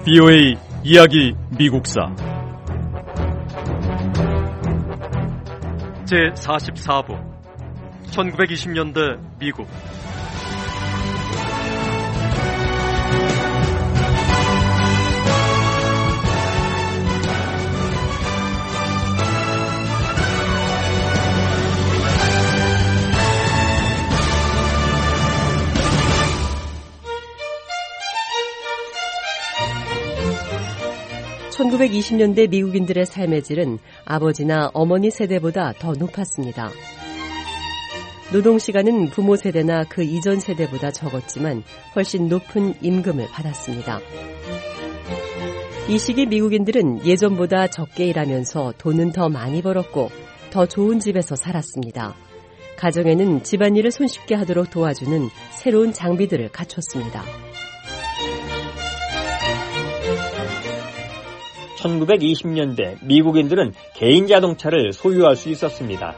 BOA 이야기 미국사 제44부 1920년대 미국. (1920년대) 미국인들의 삶의 질은 아버지나 어머니 세대보다 더 높았습니다. 노동시간은 부모 세대나 그 이전 세대보다 적었지만 훨씬 높은 임금을 받았습니다. 이 시기 미국인들은 예전보다 적게 일하면서 돈은 더 많이 벌었고 더 좋은 집에서 살았습니다. 가정에는 집안일을 손쉽게 하도록 도와주는 새로운 장비들을 갖췄습니다. 1920년대 미국인들은 개인 자동차를 소유할 수 있었습니다.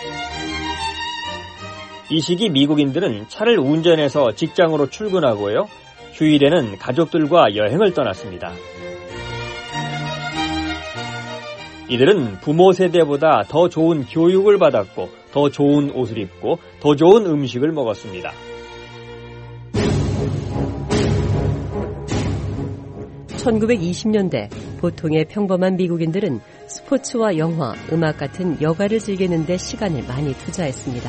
이 시기 미국인들은 차를 운전해서 직장으로 출근하고요. 휴일에는 가족들과 여행을 떠났습니다. 이들은 부모 세대보다 더 좋은 교육을 받았고 더 좋은 옷을 입고 더 좋은 음식을 먹었습니다. 1920년대 보통의 평범한 미국인들은 스포츠와 영화, 음악 같은 여가를 즐기는 데 시간을 많이 투자했습니다.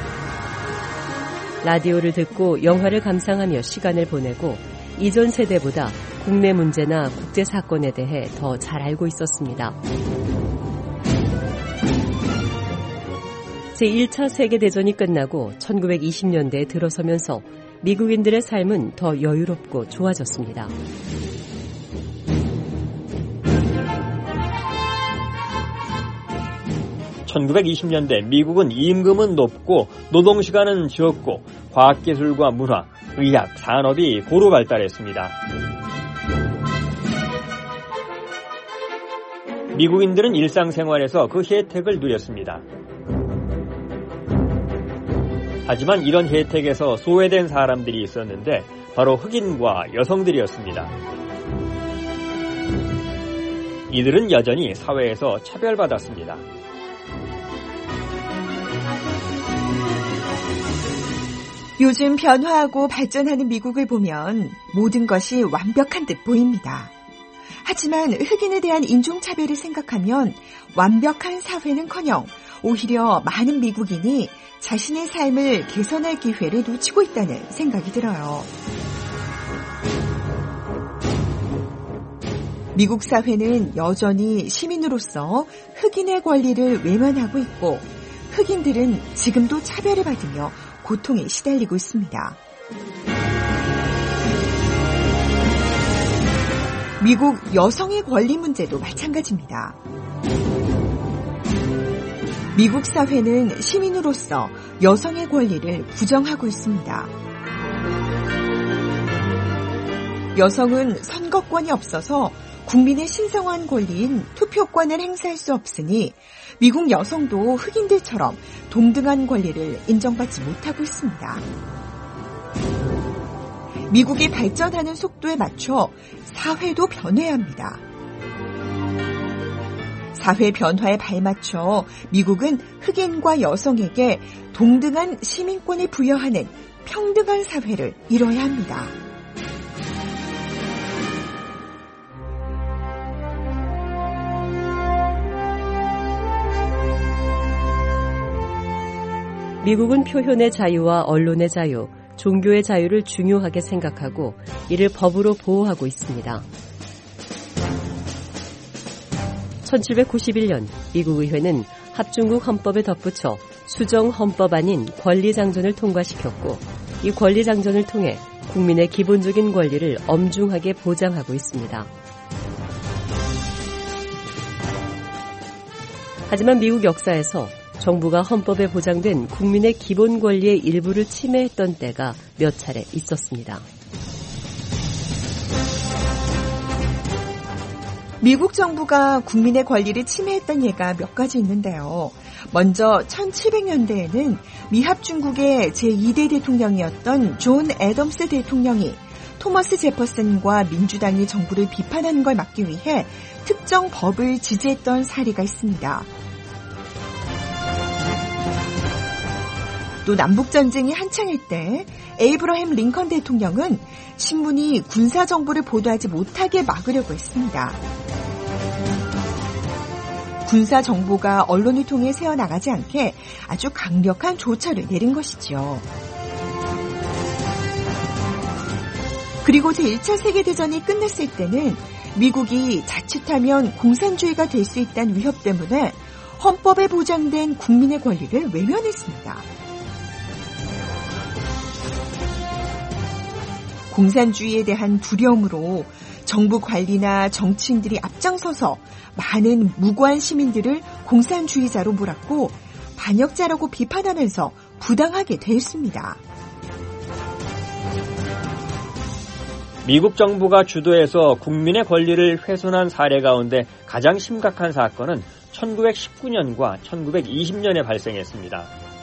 라디오를 듣고 영화를 감상하며 시간을 보내고 이전 세대보다 국내 문제나 국제 사건에 대해 더 잘 알고 있었습니다. 제1차 세계대전이 끝나고 1920년대에 들어서면서 미국인들의 삶은 더 여유롭고 좋아졌습니다. 1920년대 미국은 임금은 높고 노동시간은 적고 과학기술과 문화, 의학, 산업이 고루 발달했습니다. 미국인들은 일상생활에서 그 혜택을 누렸습니다. 하지만 이런 혜택에서 소외된 사람들이 있었는데 바로 흑인과 여성들이었습니다. 이들은 여전히 사회에서 차별받았습니다. 요즘 변화하고 발전하는 미국을 보면 모든 것이 완벽한 듯 보입니다. 하지만 흑인에 대한 인종차별을 생각하면 완벽한 사회는커녕 오히려 많은 미국인이 자신의 삶을 개선할 기회를 놓치고 있다는 생각이 들어요. 미국 사회는 여전히 시민으로서 흑인의 권리를 외면하고 있고 흑인들은 지금도 차별을 받으며 고통에 시달리고 있습니다. 미국 여성의 권리 문제도 마찬가지입니다. 미국 사회는 시민으로서 여성의 권리를 부정하고 있습니다. 여성은 선거권이 없어서 국민의 신성한 권리인 투표권을 행사할 수 없으니 미국 여성도 흑인들처럼 동등한 권리를 인정받지 못하고 있습니다. 미국이 발전하는 속도에 맞춰 사회도 변해야 합니다. 사회 변화에 발맞춰 미국은 흑인과 여성에게 동등한 시민권을 부여하는 평등한 사회를 이뤄야 합니다. 미국은 표현의 자유와 언론의 자유, 종교의 자유를 중요하게 생각하고 이를 법으로 보호하고 있습니다. 1791년 미국 의회는 합중국 헌법에 덧붙여 수정 헌법안인 권리장전을 통과시켰고 이 권리장전을 통해 국민의 기본적인 권리를 엄중하게 보장하고 있습니다. 하지만 미국 역사에서 정부가 헌법에 보장된 국민의 기본 권리의 일부를 침해했던 때가 몇 차례 있었습니다. 미국 정부가 국민의 권리를 침해했던 예가 몇 가지 있는데요. 먼저 1700년대에는 미합중국의 제2대 대통령이었던 존 애덤스 대통령이 토머스 제퍼슨과 민주당이 정부를 비판하는 걸 막기 위해 특정 법을 지지했던 사례가 있습니다. 또 남북전쟁이 한창일 때 에이브러햄 링컨 대통령은 신문이 군사정보를 보도하지 못하게 막으려고 했습니다. 군사정보가 언론을 통해 새어나가지 않게 아주 강력한 조처를 내린 것이죠. 그리고 제1차 세계대전이 끝났을 때는 미국이 자칫하면 공산주의가 될 수 있다는 위협 때문에 헌법에 보장된 국민의 권리를 외면했습니다. 공산주의에 대한 두려움으로 정부 관리나 정치인들이 앞장서서 많은 무고한 시민들을 공산주의자로 몰았고 반역자라고 비판하면서 부당하게 대했습니다. 미국 정부가 주도해서 국민의 권리를 훼손한 사례 가운데 가장 심각한 사건은 1919년과 1920년에 발생했습니다.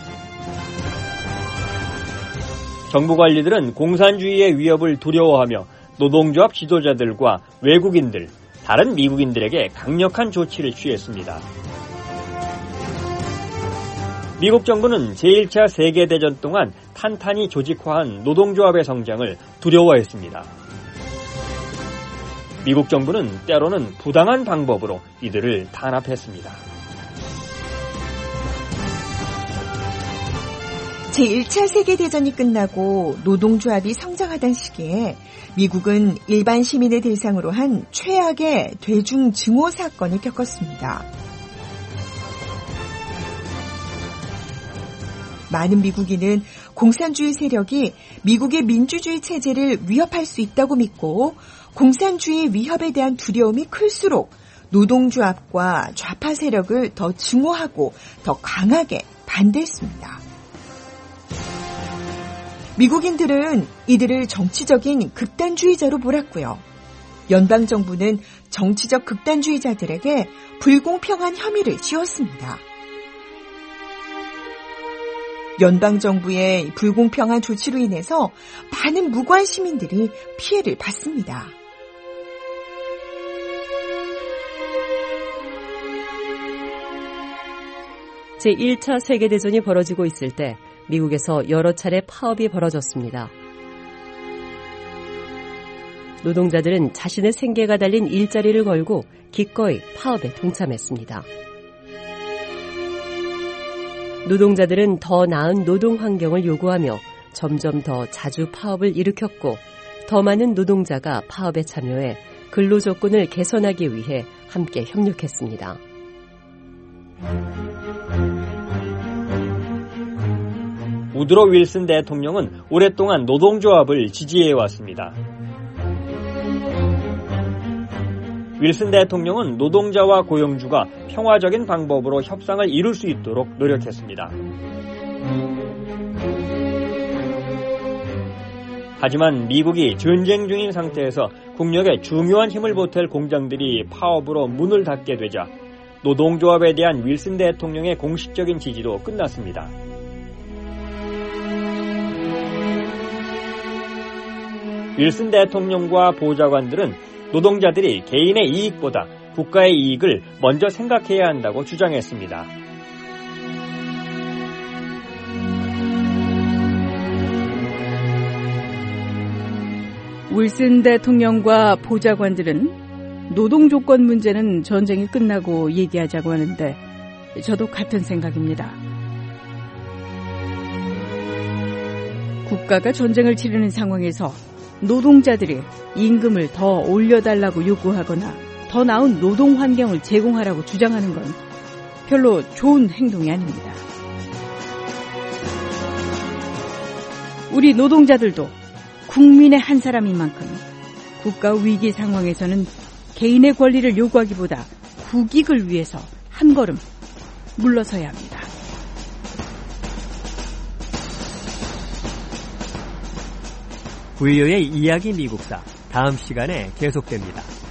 정부 관리들은 공산주의의 위협을 두려워하며 노동조합 지도자들과 외국인들, 다른 미국인들에게 강력한 조치를 취했습니다. 미국 정부는 제1차 세계대전 동안 탄탄히 조직화한 노동조합의 성장을 두려워했습니다. 미국 정부는 때로는 부당한 방법으로 이들을 탄압했습니다. 제1차 세계대전이 끝나고 노동조합이 성장하던 시기에 미국은 일반 시민을 대상으로 한 최악의 대중증오 사건을 겪었습니다. 많은 미국인은 공산주의 세력이 미국의 민주주의 체제를 위협할 수 있다고 믿고 공산주의 위협에 대한 두려움이 클수록 노동조합과 좌파 세력을 더 증오하고 더 강하게 반대했습니다. 미국인들은 이들을 정치적인 극단주의자로 몰았고요. 연방정부는 정치적 극단주의자들에게 불공평한 혐의를 지었습니다. 연방정부의 불공평한 조치로 인해서 많은 무고한 시민들이 피해를 받습니다. 제1차 세계대전이 벌어지고 있을 때 미국에서 여러 차례 파업이 벌어졌습니다. 노동자들은 자신의 생계가 달린 일자리를 걸고 기꺼이 파업에 동참했습니다. 노동자들은 더 나은 노동 환경을 요구하며 점점 더 자주 파업을 일으켰고 더 많은 노동자가 파업에 참여해 근로조건을 개선하기 위해 함께 협력했습니다. 우드로 윌슨 대통령은 오랫동안 노동조합을 지지해왔습니다. 윌슨 대통령은 노동자와 고용주가 평화적인 방법으로 협상을 이룰 수 있도록 노력했습니다. 하지만 미국이 전쟁 중인 상태에서 국력에 중요한 힘을 보탤 공장들이 파업으로 문을 닫게 되자 노동조합에 대한 윌슨 대통령의 공식적인 지지도 끝났습니다. 윌슨 대통령과 보좌관들은 노동자들이 개인의 이익보다 국가의 이익을 먼저 생각해야 한다고 주장했습니다. 윌슨 대통령과 보좌관들은 노동조건 문제는 전쟁이 끝나고 얘기하자고 하는데 저도 같은 생각입니다. 국가가 전쟁을 치르는 상황에서 노동자들이 임금을 더 올려달라고 요구하거나 더 나은 노동 환경을 제공하라고 주장하는 건 별로 좋은 행동이 아닙니다. 우리 노동자들도 국민의 한 사람인 만큼 국가 위기 상황에서는 개인의 권리를 요구하기보다 국익을 위해서 한 걸음 물러서야 합니다. 부유의 이야기 미국사 다음 시간에 계속됩니다.